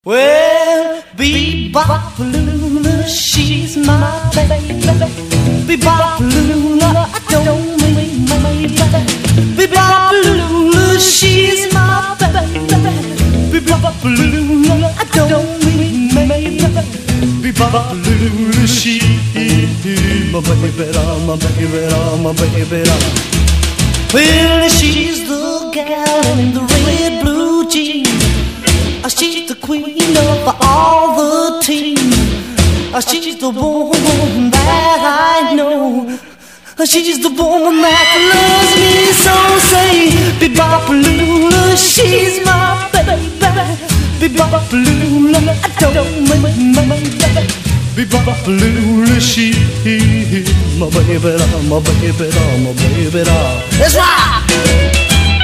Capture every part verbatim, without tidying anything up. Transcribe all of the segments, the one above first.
Well, Bebop Lula, she's my baby. Bebop Lula, I don't mean my baby. Bebop Lula, she's my baby. Bebop Lula, I don't mean my baby. Bebop Lula, she's my baby, my baby, my baby. Well, she's the gal in the red blue jeans. She's the queen of all the team. She's the woman that I know. She's the woman that loves me so. Say, Bebop Lula, she's my baby. Bebop Lula, I don't mean my baby. Bebop Lula, she's my baby, my baby, my baby. Let's rock!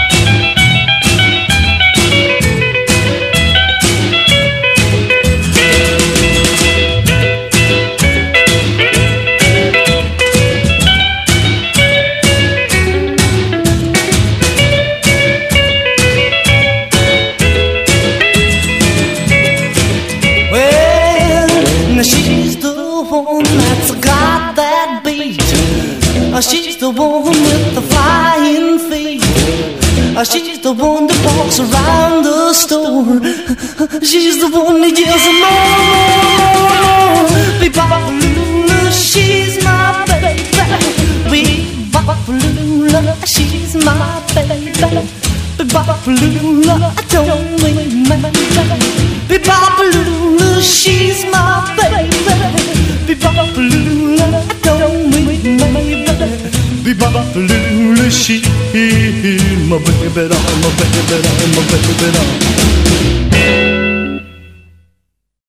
She's the one that's got that beat. She's the one with the flying feet. She's the one that walks around the store. She's the one that yells more. Bebop Lula, she's my baby. Bebop Lula, she's my baby. Bebop Lula, I don't mean my baby. Bebop Lula, she's my baby. Bebop Lula, I don't mean my baby. Bebop Lula, she's my baby, my baby, my baby.